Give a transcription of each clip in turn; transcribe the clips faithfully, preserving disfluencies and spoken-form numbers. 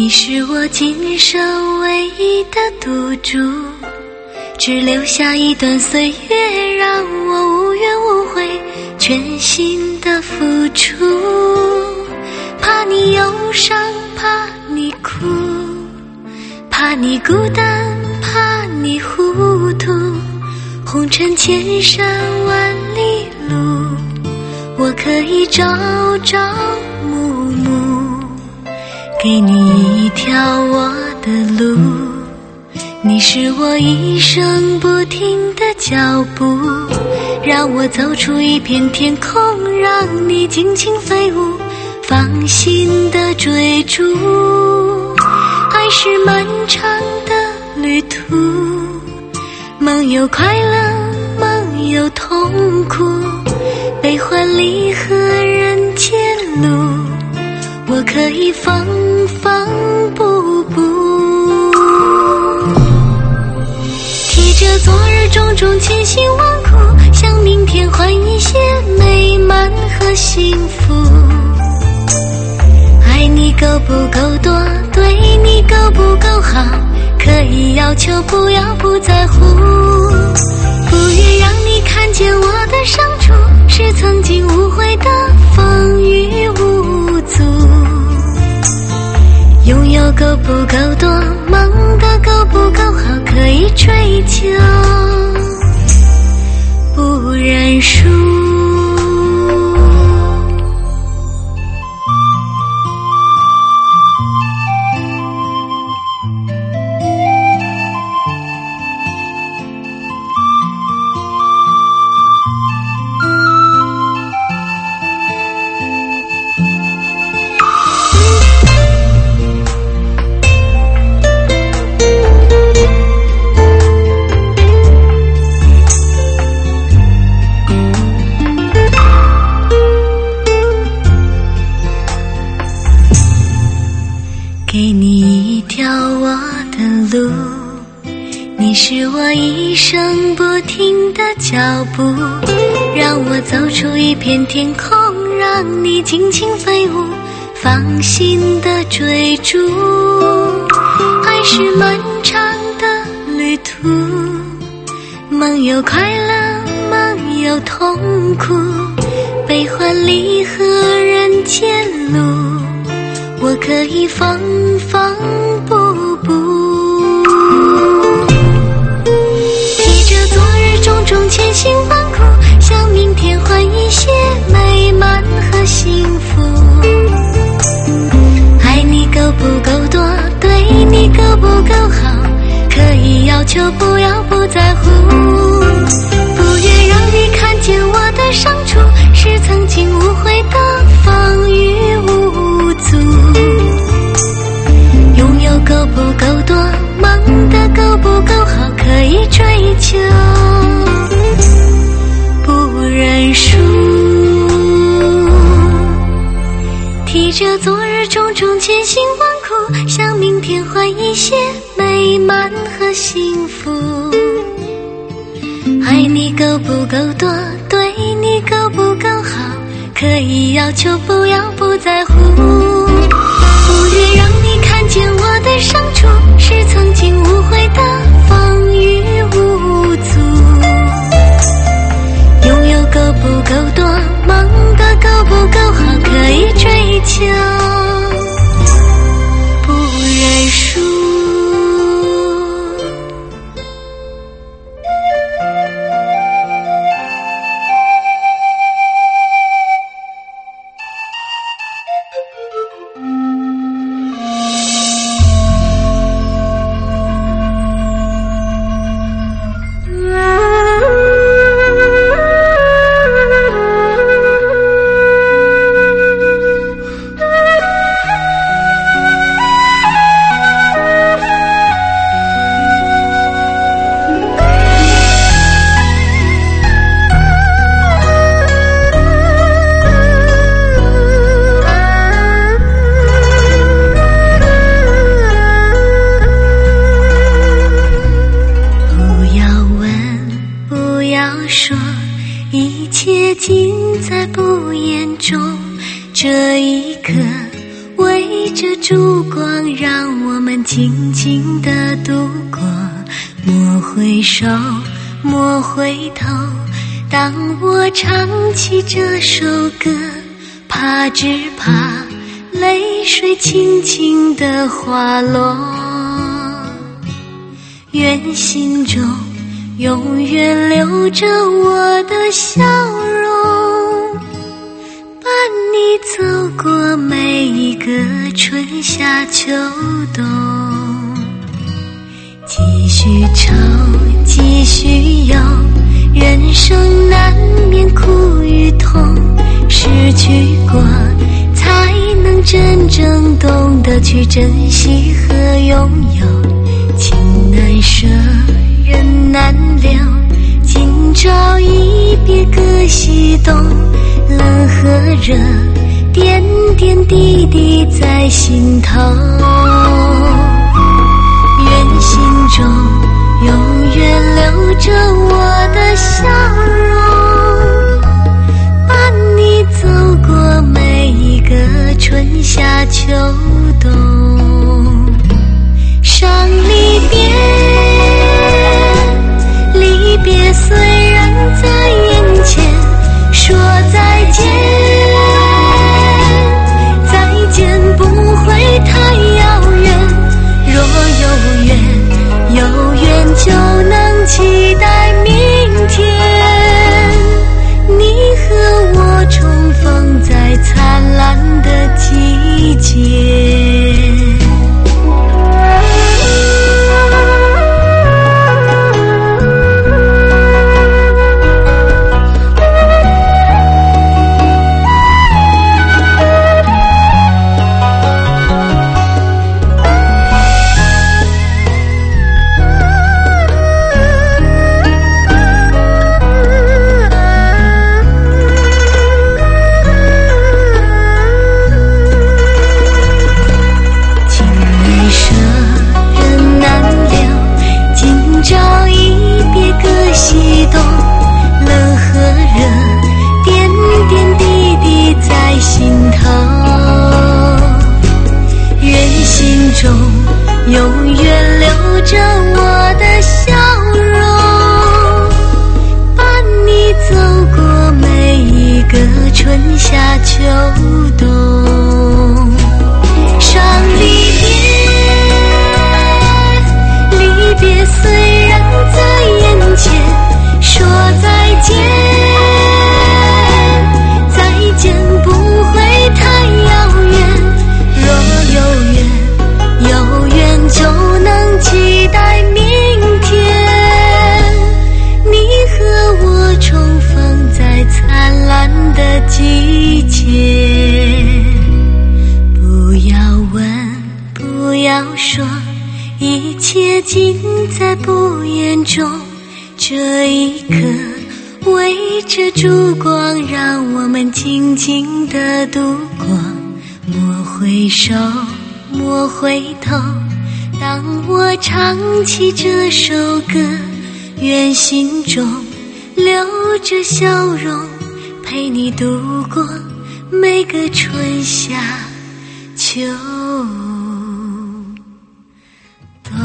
你是我今生唯一的赌注，只留下一段岁月让我无怨无悔，全心的付出。怕你忧伤，怕你哭，怕你孤单，怕你糊涂，红尘千山万里路，我可以朝朝暮暮，给你一条我的路。你是我一生不停的脚步，让我走出一片天空，让你尽情飞舞，放心的追逐。爱是漫长的旅途，梦有快乐，梦有痛苦，悲欢离合人间路，我可以缝缝补补。提着昨日种种千辛万苦，向明天换一些美满和幸福。爱你够不够多，对你够不够好，可以要求不要不在乎。不愿让你看见我的伤处，是曾经无悔的风雨无阻。拥有够不够多，梦的够不够好，可以追求不认输。给你一条我的路，你是我一生不停的脚步，让我走出一片天空，让你尽情飞舞，放心的追逐。爱是漫长的旅途，梦有快乐，梦有痛苦，悲欢离合人间路，我可以缝缝补补。提着昨日种种千辛万苦，向明天换一些美满和幸福。爱你够不够多，对你够不够好，可以要求不要不在乎。不愿让你看见我的伤处，是曾经无悔的风雨无阻。拥有够不够多，梦的够不够好，可以追求不认输。提着昨日种种千辛万苦，向明天换一些美满和幸福。爱你够不够多，对你够不够好，可以要求不要不在乎。不愿让你看见我的伤处，是曾经无悔的风雨无阻。拥有够不够多，梦的够不够好，可以追求不认输。尽在不言中，这一刻围着烛光，让我们静静地度过。莫回首，莫回头，当我唱起这首歌，怕只怕泪水轻轻地滑落。愿心中永远留着我的笑容，伴你走过每一个春夏秋冬。继续愁，继续忧，人生难免苦与痛，失去过才能真正懂得去珍惜和拥有。情难舍，人难留，今朝一别各西东，冷和热点点滴滴在心头。愿心中永远留着我的笑容，伴你走过每一个春夏秋冬。伤离别，离别虽然在眼前，说再见，再见不会太遥远。若有缘，有缘就能期待明天，你和我重逢在灿烂的季节。永远留着我的笑容，伴你走过每一个春夏秋冬。伤离别，离别虽然在眼前，说再见，再见不会太遥远。若有缘，有缘就能期待明天，你和我重逢在灿烂的季节。不要问，不要说，一切尽在不言中。这一刻围着烛光，让我们静静地度过。莫回首，莫回头，当我唱起这首歌，愿心中留着笑容，陪你度过每个春夏秋冬。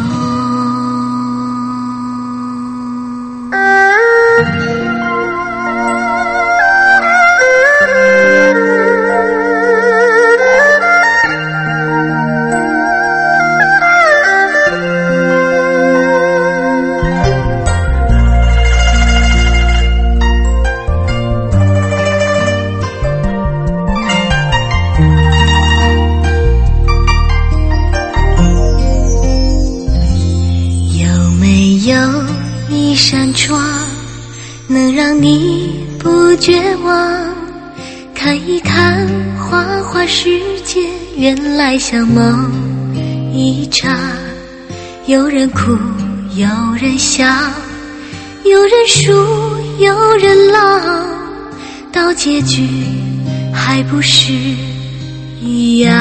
一扇窗能让你不绝望，看一看花花世界，原来像梦一场。有人哭，有人笑，有人输，有人老，到结局还不是一样。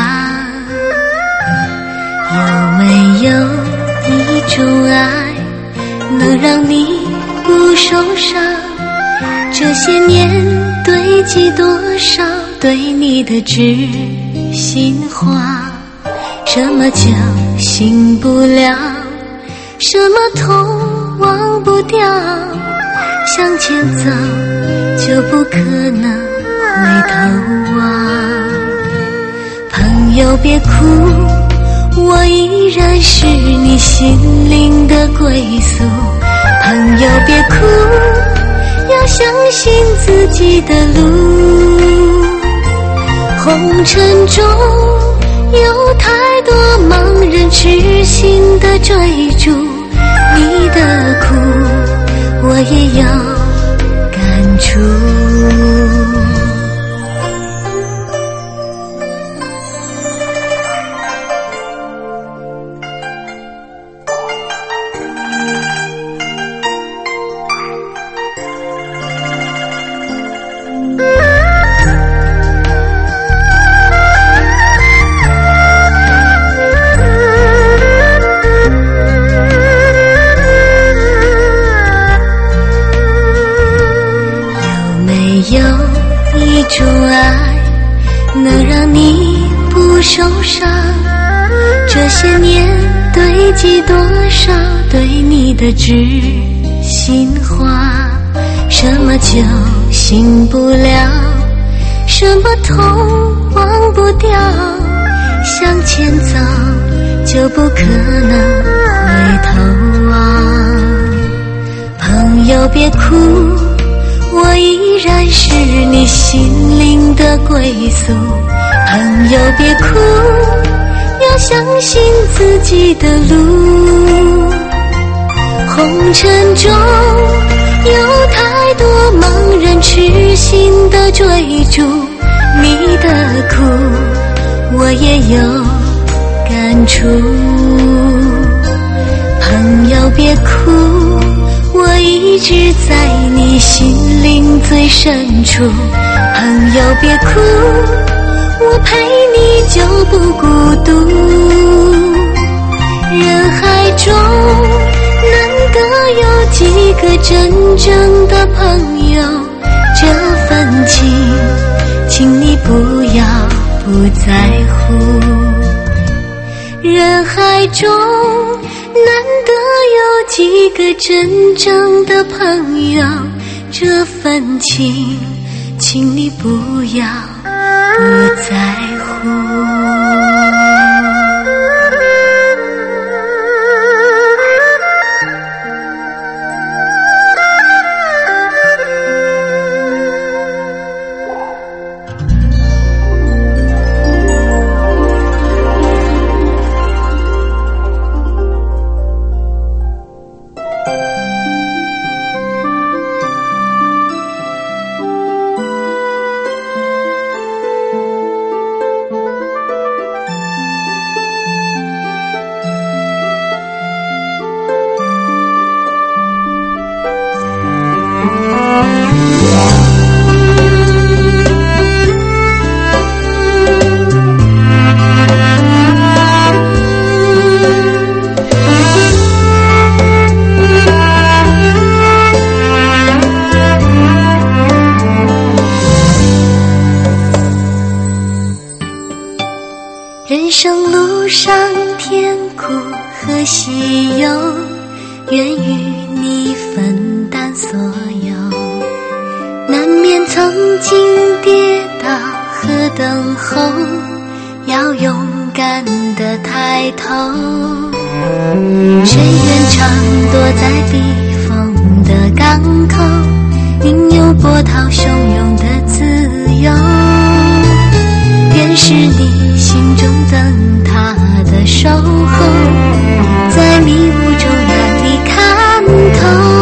有没有一种爱能让你不受伤？这些年堆积多少对你的知心话，什么酒醒不了，什么痛忘不掉，向前走就不可能回头望。朋友别哭，我依然是你心灵的归宿。朋友别哭，要相信自己的路。红尘中有太多盲人痴心的追逐，你的苦我也有感触。有一种爱能让你不受伤，这些年堆积多少对你的知心话，什么酒醒不了，什么痛忘不掉，向前走就不可能回头望。朋友别哭，我依然是你心灵的归宿。朋友别哭，要相信自己的路。红尘中有太多盲人痴心的追逐，你的苦我也有感触。朋友别哭，我一直在你心灵最深处。朋友别哭，我陪你就不孤独。人海中难得有几个真正的朋友，这份情请你不要不在乎。人海中难得有几个真正的朋友，这份情请你不要不在乎。人生路上甜苦和喜忧，愿与你分担所有。难免曾经跌倒和等候，要勇敢地抬头。谁愿常躲在避风的港口，宁有波涛汹涌的自由。愿是你心中灯塔的守候，在迷雾中让你看透。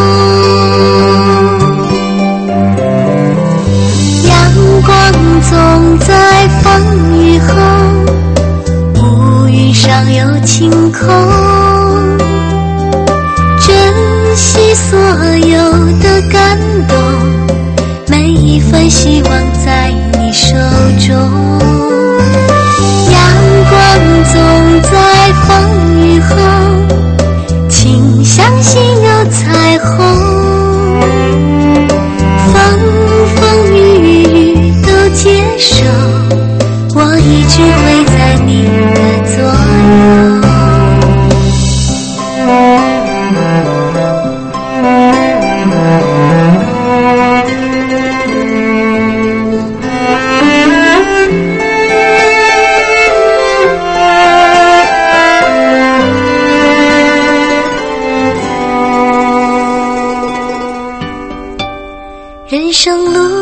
阳光总在风雨后，乌云上有晴空。珍惜所有的感动，每一份希望在你手中。总在风雨后，请相信有彩虹。风风雨雨都接受，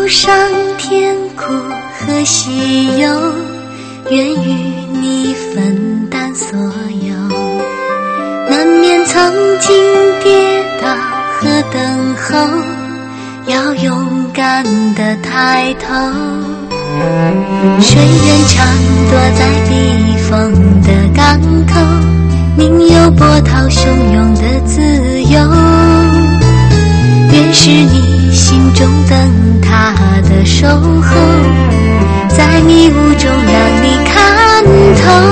路上甜苦和喜忧，愿与你分担所有。难免曾经跌倒和等候，要勇敢地抬头。谁愿常躲在避风的港口，宁有波涛汹涌的自由。愿是你心中灯塔的守候，在迷雾中让你看透。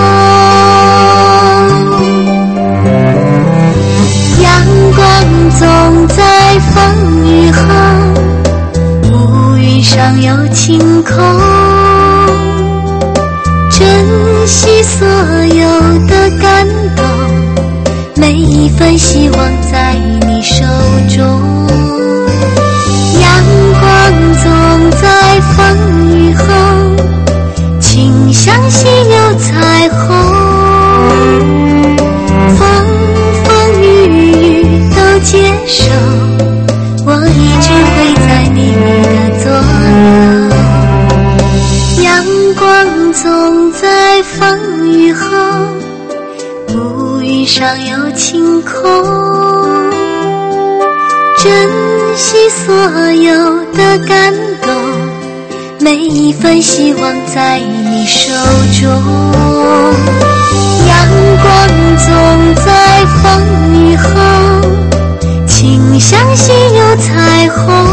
阳光总在风雨后，乌云上有晴空。珍惜所有的感动，每一份希望在你手中。阳光总在风雨后，请相信有彩虹。风风雨雨都接受，我一直会在你的左右。阳光总在风雨后，乌云上有晴空。珍惜所有的感动，每一份希望在你手中。阳光总在风雨后，请相信有彩虹。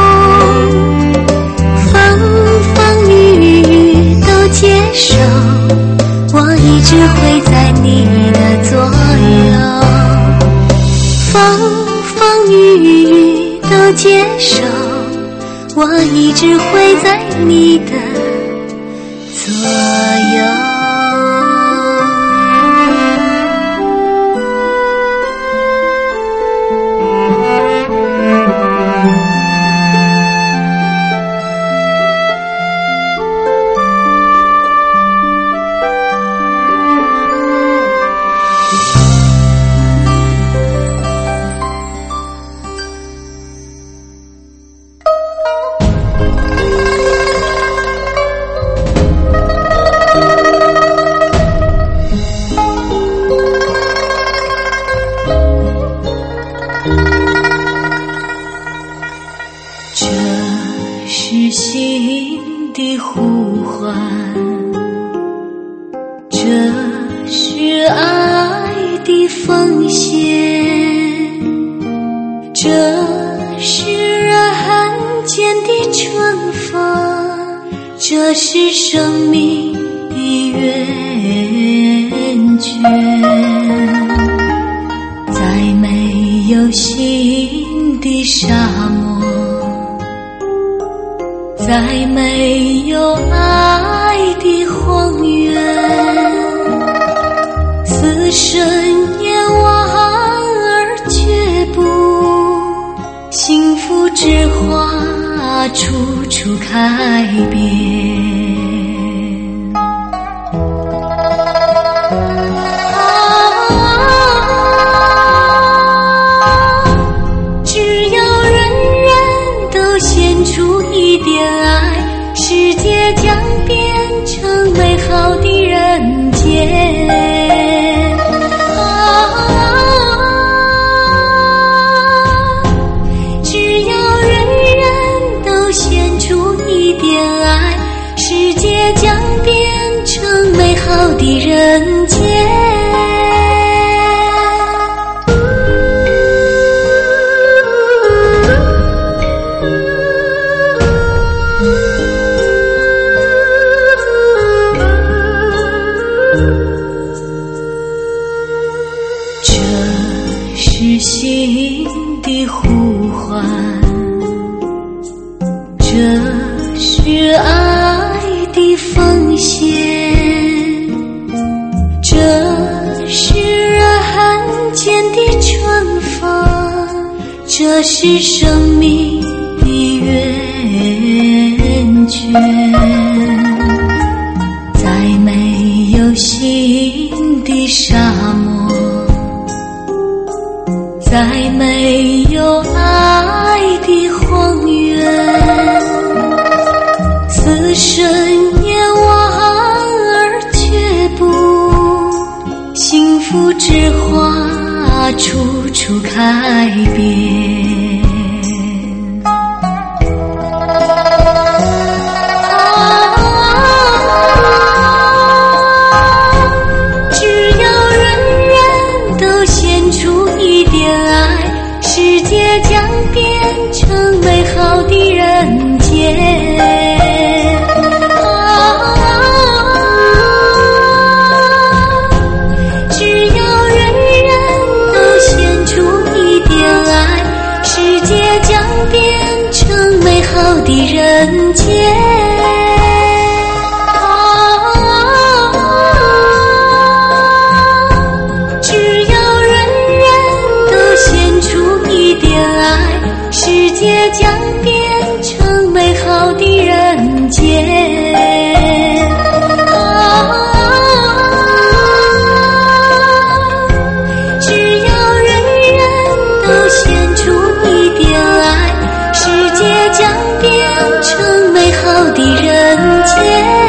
风风雨雨都接受，我一直会在你的左右。风风雨雨都接受，我一直会在你的左右。是心的呼唤，这是爱的奉献，这是人间的春风，这是生命的源泉。在没有心的沙漠，在没有爱的荒原，似神眼望而却步，幸福之花处处开遍。世界将变成美好的人间。啊，只要人人都献出一点爱，世界将变成美好的人间。是心的呼唤，这是爱的奉献，这是人间的春风，这是生命的源泉。在没有心的沙漠，在没有爱的荒原， 似深夜望而却步，幸福之花处处开遍。只要人人都献出一点爱，世界将变成美好的人间。的人间，只要人人都献出一点爱，世界将变成美好的人间。只要人人都献出一点爱，世界将变成美好的人间。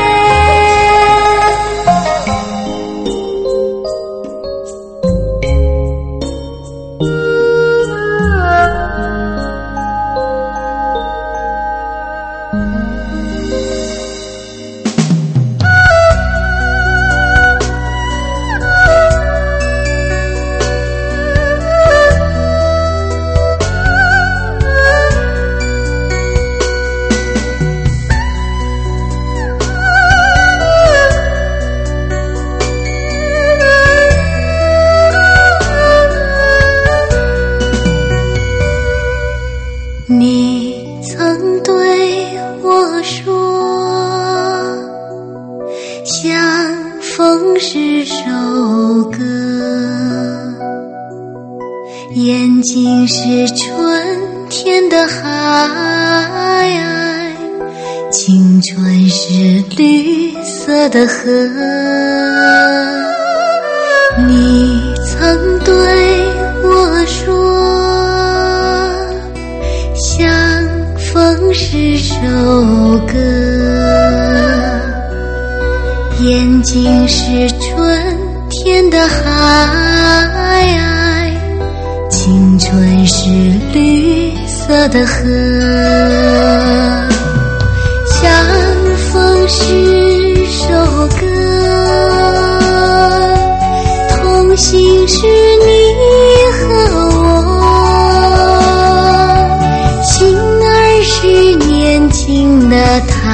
你曾对我说，相逢是首歌，眼睛是春天的海，青春是绿色的河。你曾对我说，相逢是首歌，眼睛是春天的海，青春是绿色的河。相逢是首歌，同行是你和我，心儿是年轻的太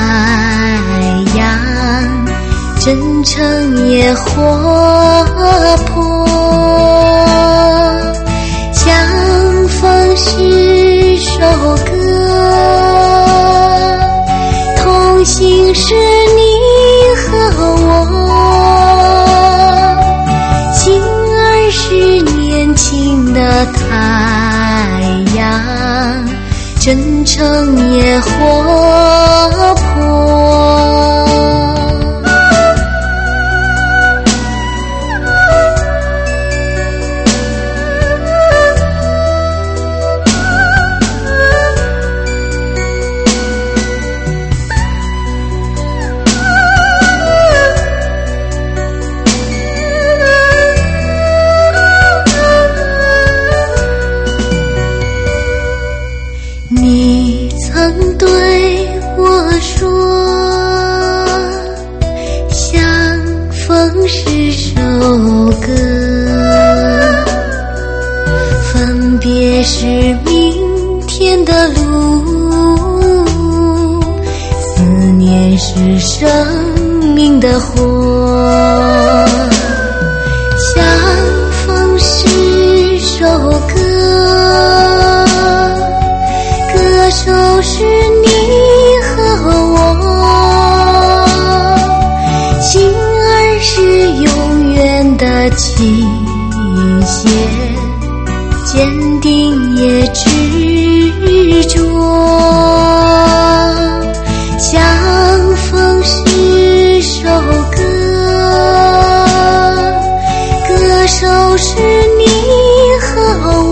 阳，真诚也活泼。相逢是首歌，同行是你和我，心儿是年轻的太阳，真诚也活泼。你曾对我说，相逢是首歌，分别是明天的路，思念是生命的火。相逢是首歌，歌手是你和我，心儿是永远的期限，坚定也执着。相逢是首歌，歌手是你和我，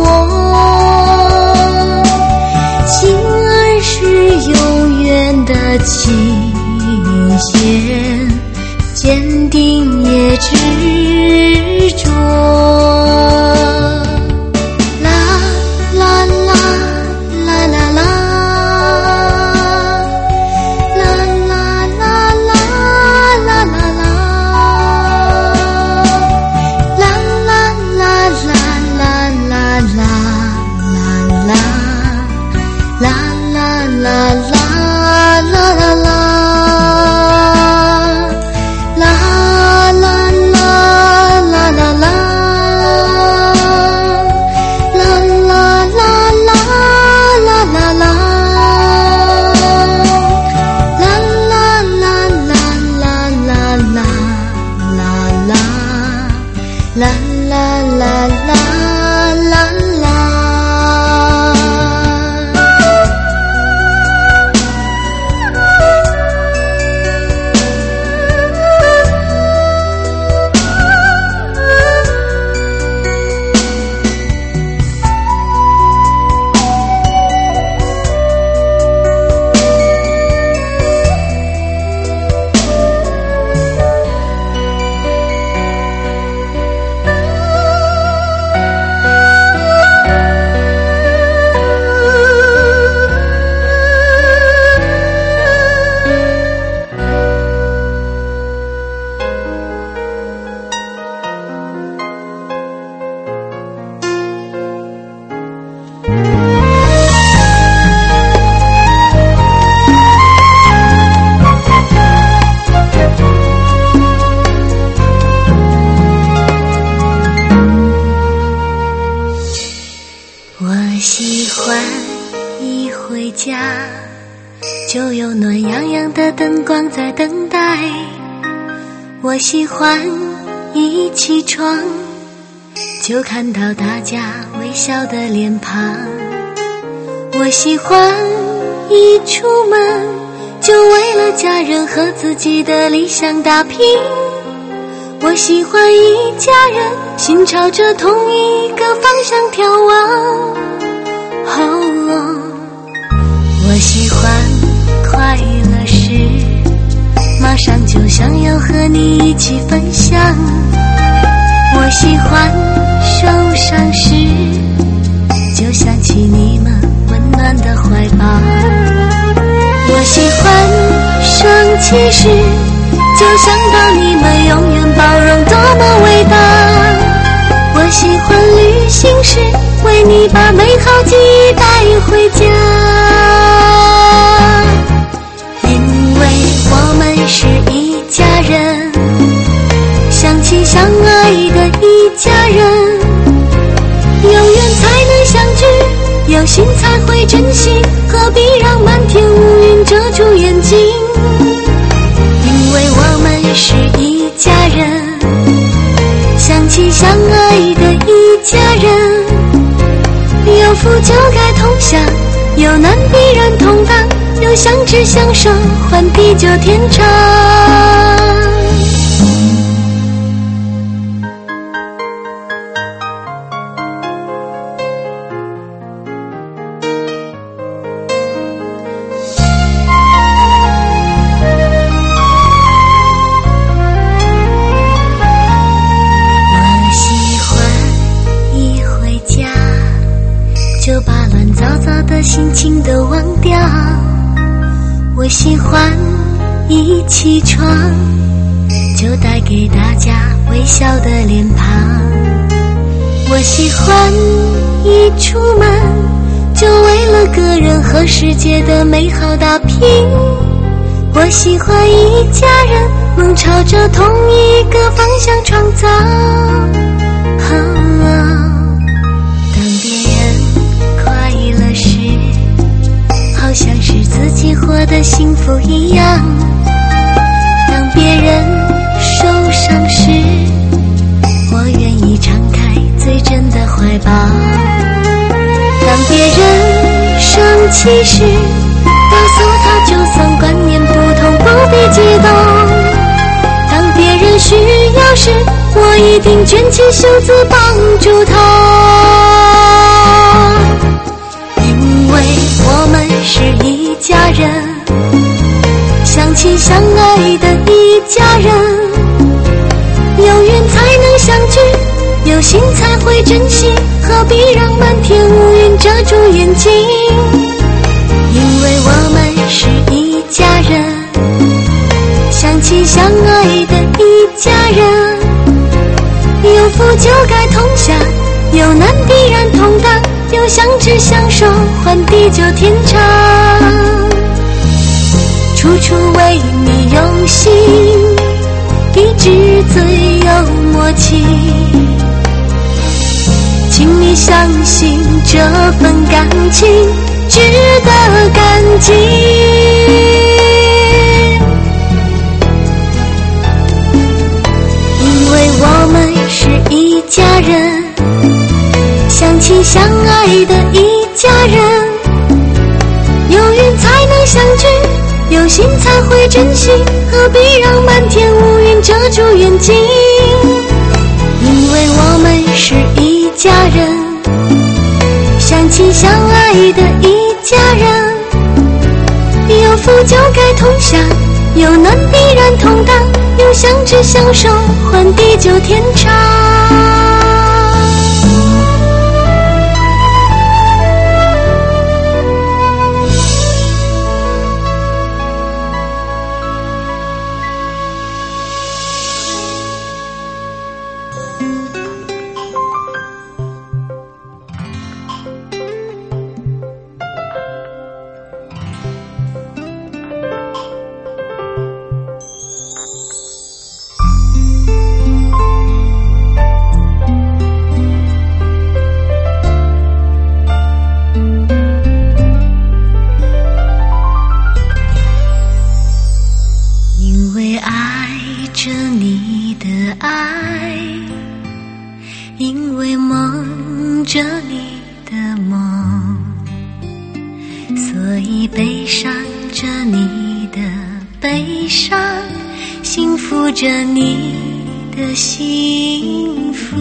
心儿是永远的期有暖洋洋的灯光在等待。我喜欢一起床就看到大家微笑的脸庞，我喜欢一出门就为了家人和自己的理想打拼，我喜欢一家人心朝着同一个方向眺望。哦，我喜欢快乐时马上就想要和你一起分享，我喜欢受伤时就想起你们温暖的怀抱，我喜欢生气时就想到你们永远包容多么伟大，我喜欢旅行时为你把美好记忆带回家，因为我们是一家人，相亲相爱的一家人，有缘才能相聚，有心才会珍惜，何必让漫天乌云遮住眼睛，因为我们是一家人，相亲相爱的一家人，有福就该同享，有难必然同当，有相知相守换地久天长。就把乱糟糟的心情都忘掉，我喜欢一起床就带给大家微笑的脸庞，我喜欢一出门就为了个人和世界的美好打拼，我喜欢一家人梦朝着同一个方向创造，啊好像是自己活得幸福一样，当别人受伤时我愿意敞开最真的怀抱，当别人生气时告诉他就算观念不同不必激动，当别人需要时我一定卷起袖子帮助他，因为我们是一家人，相亲相爱的一家人，有缘才能相聚，有心才会珍惜，何必让漫天乌云遮住眼睛，因为我们是一家人，相亲相爱的一家人，有福就该同享，有难必然同当，有相知相守换地久天长，处处为你用心，一直最有默契，请你相信这份感情值得感激，因为我们是一家人，相亲相爱的一家人，有缘才能相聚，有心才会珍惜，何必让漫天乌云遮住眼睛，因为我们是一家人，相亲相爱的一家人，有福就该同享，有难必然同当，有相知相守换地久天长。 爱，因为梦着你的梦，所以悲伤着你的悲伤，幸福着你的幸福。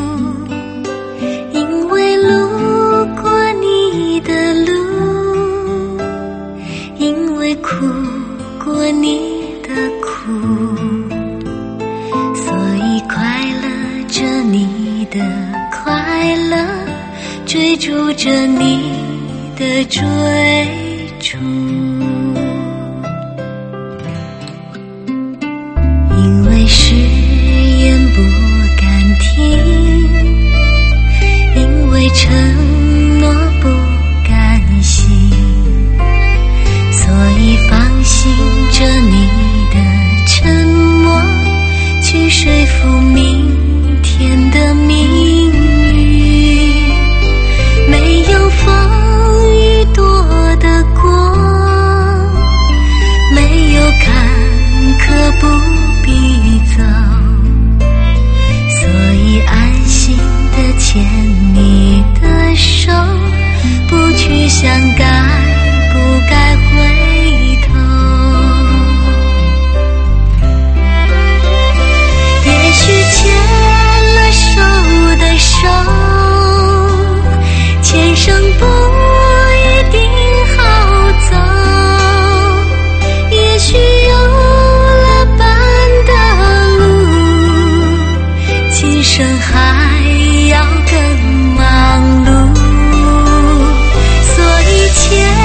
因为路过你的路，因为哭过你的苦，所以快乐着你的快乐，追逐着你的追逐。因为誓言不敢听，因为承诺不甘心，所以放心着你的沉默，去说服明天的命运。没有风雨躲得过，没有坎坷不必走，所以安心的牵你的手，不去想该不该回头。也许牵了手的手，前生不一定好走，也许有了伴的路，今生还要更忙碌，所以牵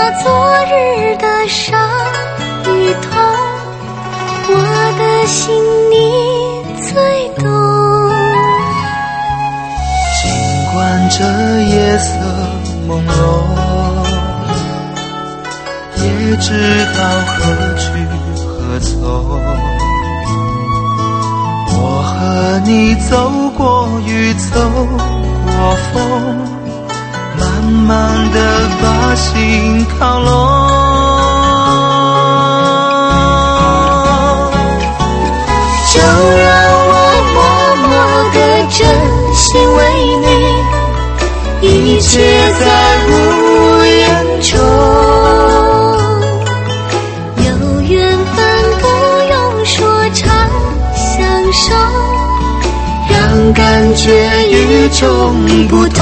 昨日的伤与痛，我的心你最懂。 尽管这夜色朦胧，也知道何去何从。我和你走过雨，走过风，慢慢地把心靠拢。 就让我默默地真心为你，一切在无言中。有缘分不用说长相守，让感觉与众不同。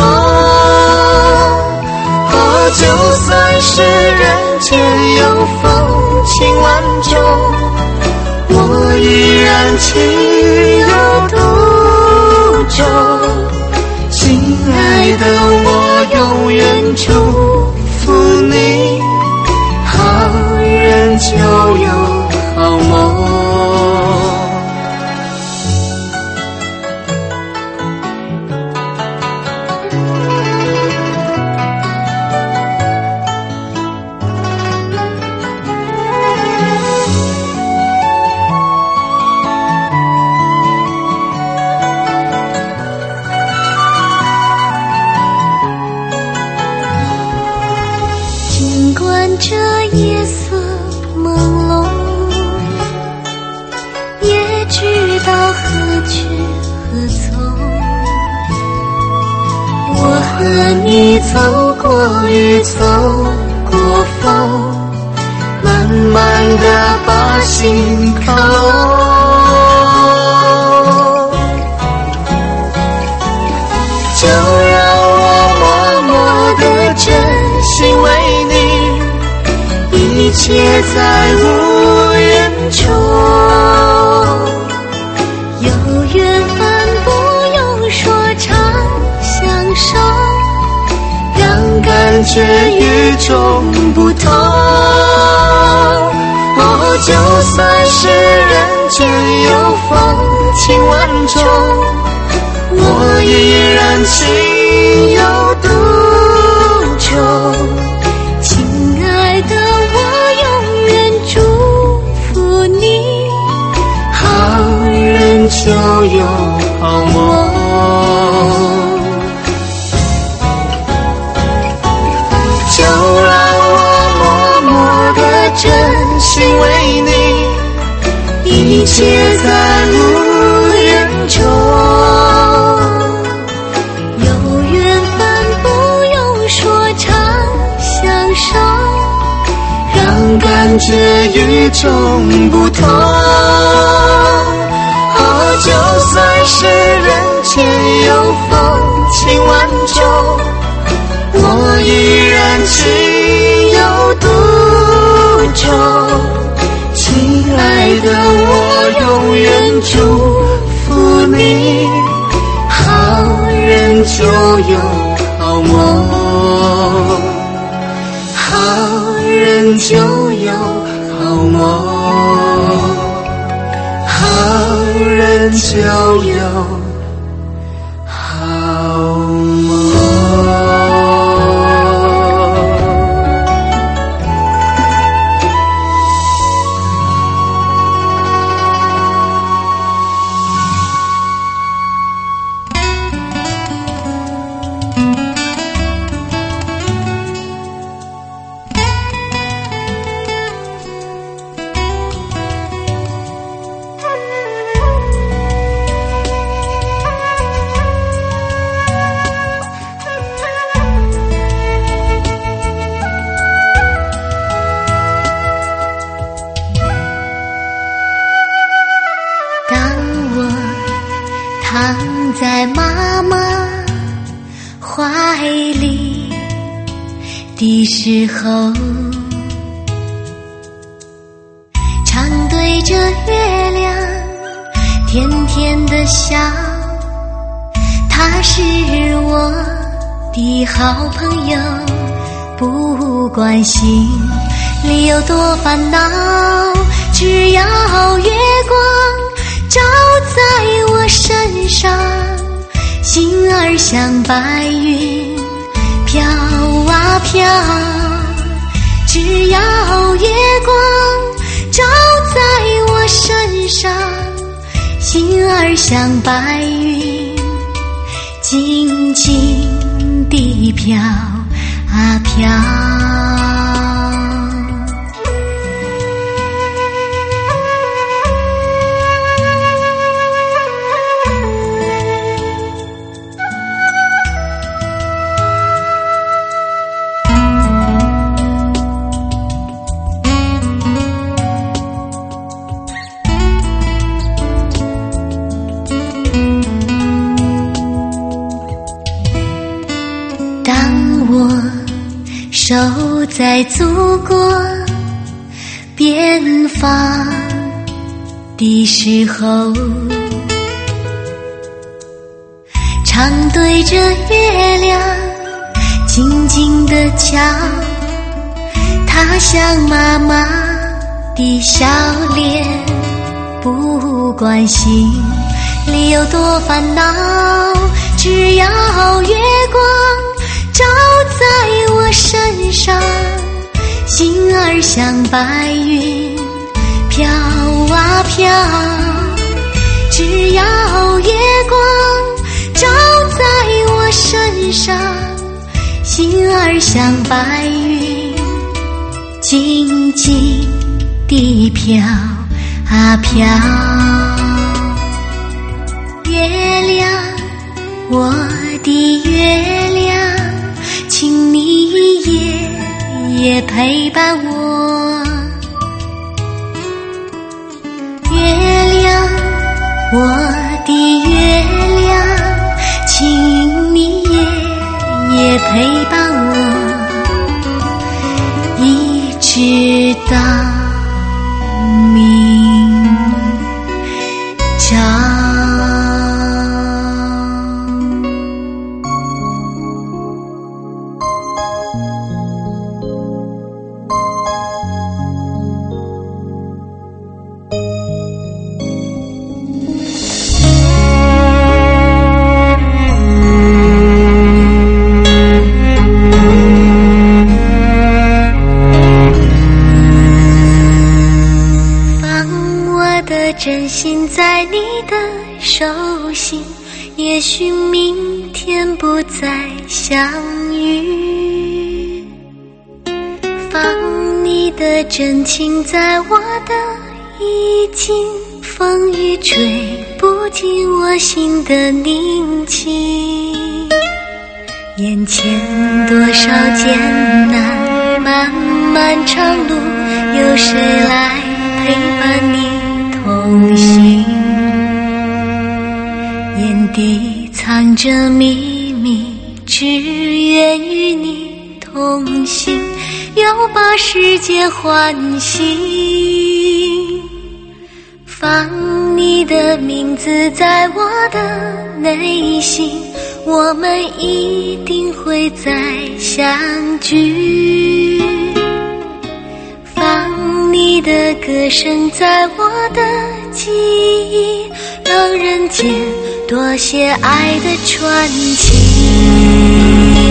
哦，就算是人间有风情万种，我依然情有独钟。亲爱的，我永远祝福你，好人就有好梦。这夜色朦胧，也知道何去何从。我和你走过雨，走过风，慢慢地把心靠拢。就让我默默地真心为你，一切在无言中。有缘分不用说长相守，让感觉与众不同。哦，就算是人间有风情万种，我依然情有独钟。亲爱的，我永远祝福你，好人就有好梦。就让我默默地真心为你，一切在无言中。有缘分不用说长相守，让感觉与众不同。哦，就算是人间有风情万种，我依然情有独钟。亲爱的，我永远祝福你，好人就有好梦，好人就有好梦，好人就有好梦。躺在妈妈怀里的时候，常对着月亮甜甜的笑，他是我的好朋友， 不管心里有多烦恼，只要月光照在我身上，心儿像白云飘啊飘。只要月光照在我身上，心儿像白云静静地飘啊飘。守在祖国边防的时候，常对着月亮静静地瞧，他像妈妈的笑脸，不管心里有多烦恼，只要月光照在我身上，心儿像白云飘啊飘。只要月光照在我身上，心儿像白云静静地飘啊飘。月亮，我的月亮，请你夜夜陪伴我。月亮，我的月亮，请你夜夜陪伴我，一直到明朝。真心在你的手心，也许明天不再相遇。放你的真情在我的衣襟，风雨吹不进我心的宁静。眼前多少艰难，漫漫长路，有谁来陪伴你同行？眼底藏着秘密，只愿与你同行，要把世界唤醒。放你的名字在我的内心，我们一定会再相聚。放你的歌声在我的记忆，让人间多些爱的传奇。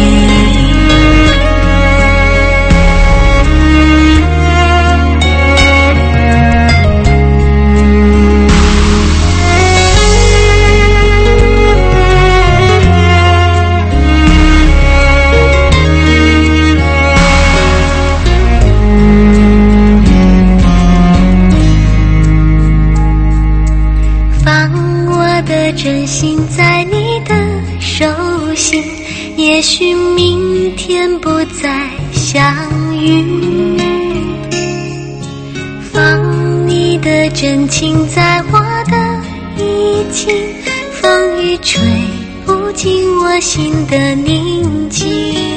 真心在你的手心，也许明天不再相遇。放你的真情在我的衣襟，风雨吹不进我心的宁静。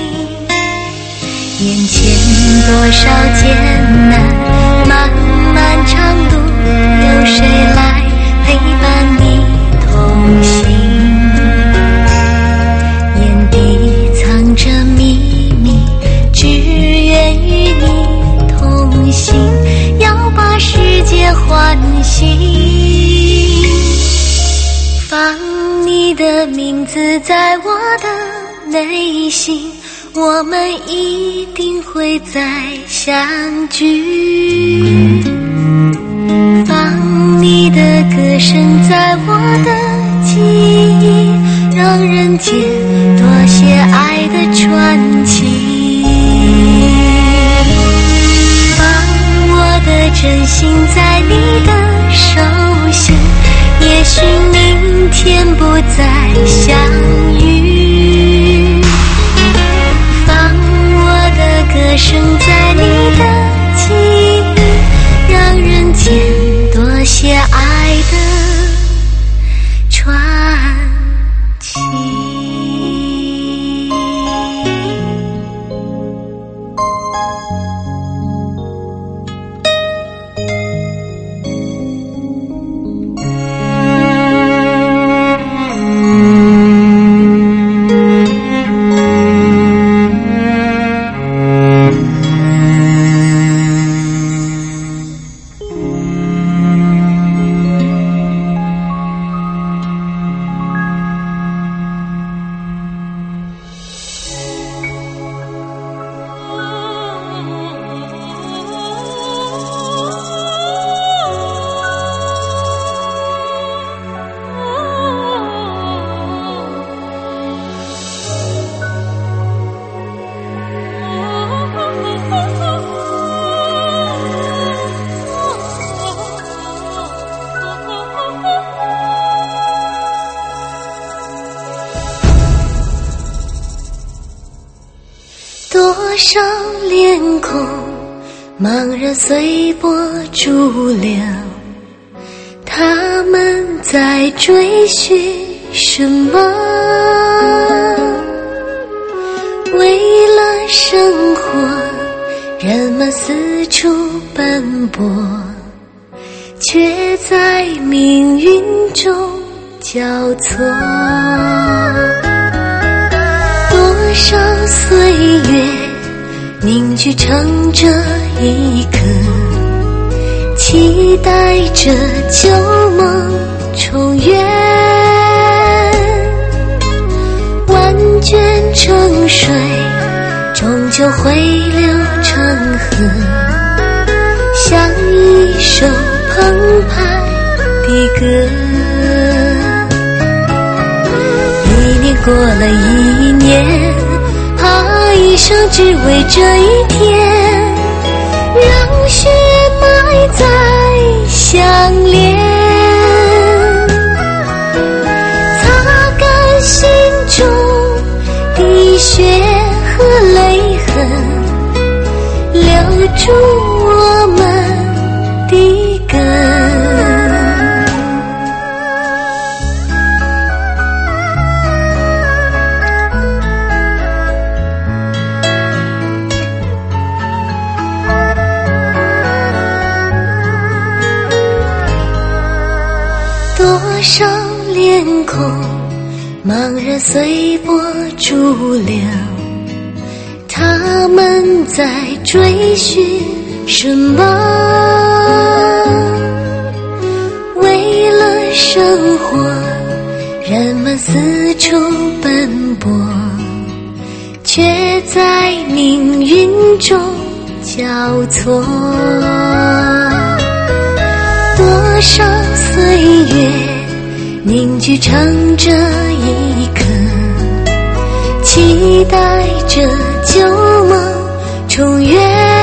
眼前多少艰难，漫漫长路，有谁来陪伴你同行？眼底藏着秘密，只种子在我的内心，我们一定会再相聚。放你的歌声在我的记忆，让人间多些爱的传奇。真心在你的手心，也许明天不再相遇。放我的歌声在你的记忆，让人间多些爱的传奇。多少脸孔茫然随波逐流，他们在追寻什么？为了生活，人们四处奔波，却在命运中交错。多少岁月凝聚成这一刻，期待着旧梦重圆，万卷成水，终究会流成河，像一首澎湃的歌。一年过了一年，啊，一生只为这一天，让血埋在相连，擦干心中的血和泪痕，留住我们的根。多少脸孔茫然随波逐流，他们在追寻什么？为了生活，人们四处奔波，却在命运中交错。多少岁月凝聚成这一刻，期待着旧梦重圆，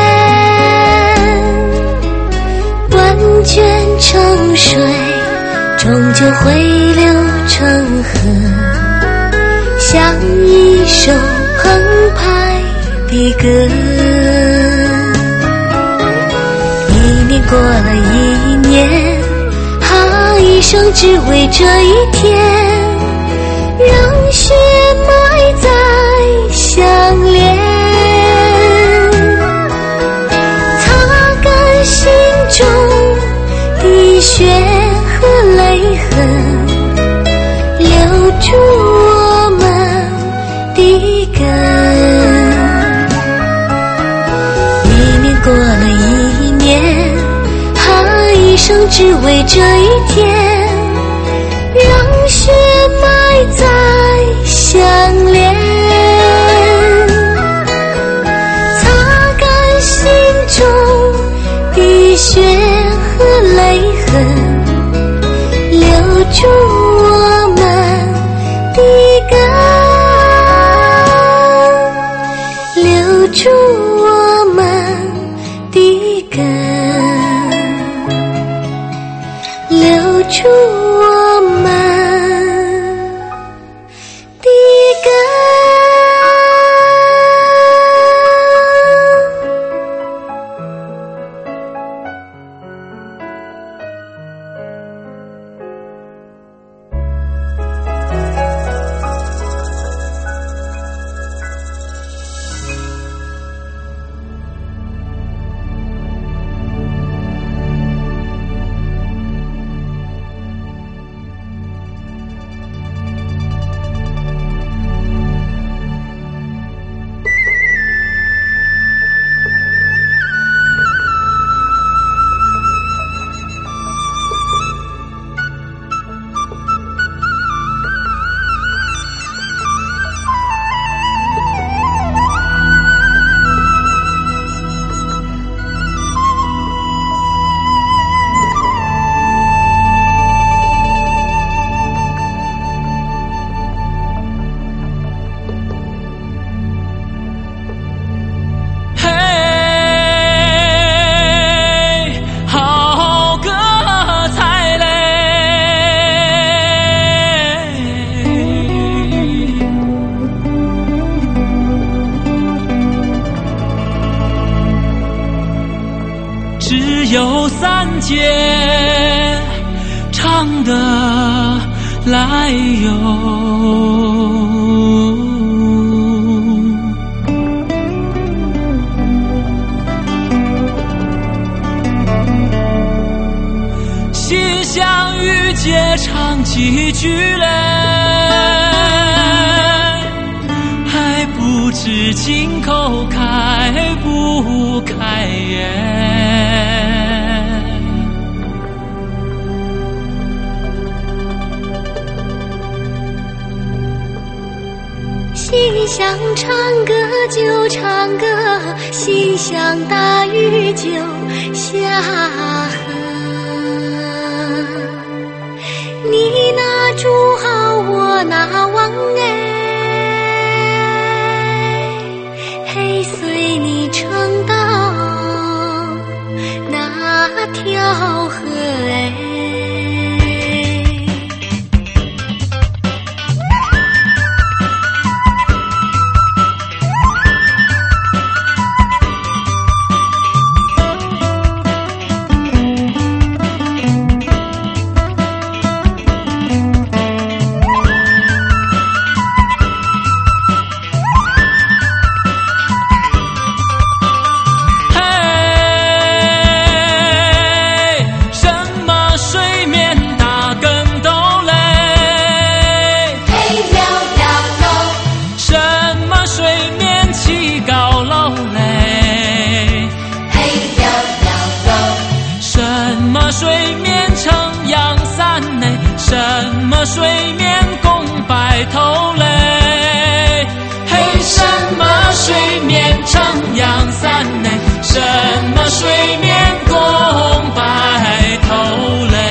万卷成水，终究会流成河，像一首澎湃的歌。一年过了一年，啊，一生只为这一天，让血埋在相连，擦干心中的血和泪痕，留住我们的根。一年过了一年，啊，一生只为这一天，让血埋在住我们的根，留住我们的根，留住我们的根。 只有三节唱的来由，心相遇皆唱几句嘞，还不知金口开不开耶。 心想唱歌就唱歌，心想大雨就下河。你拿竹号，我拿网哎，嘿随你撑到那条河哎。 水面撑阳伞嘞，什么水面共白头嘞？嘿，什么水面撑阳伞嘞？什么水面共白头嘞？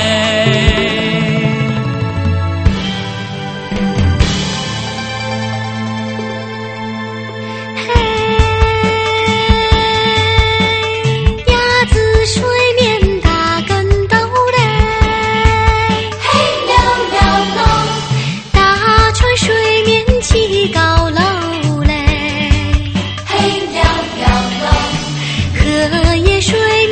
荷叶水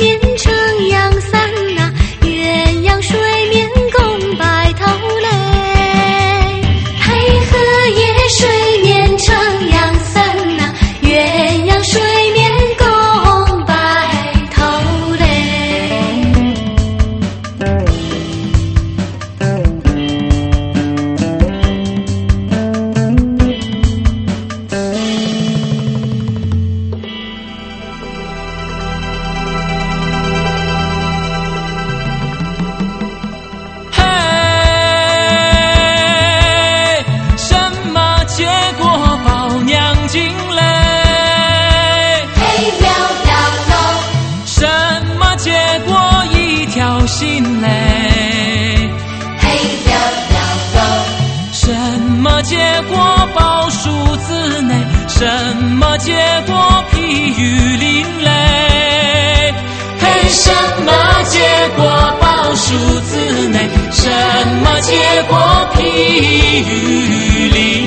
子内，什么结果疲于淋漓？嘿，什么结果报树子内，什么结果疲于淋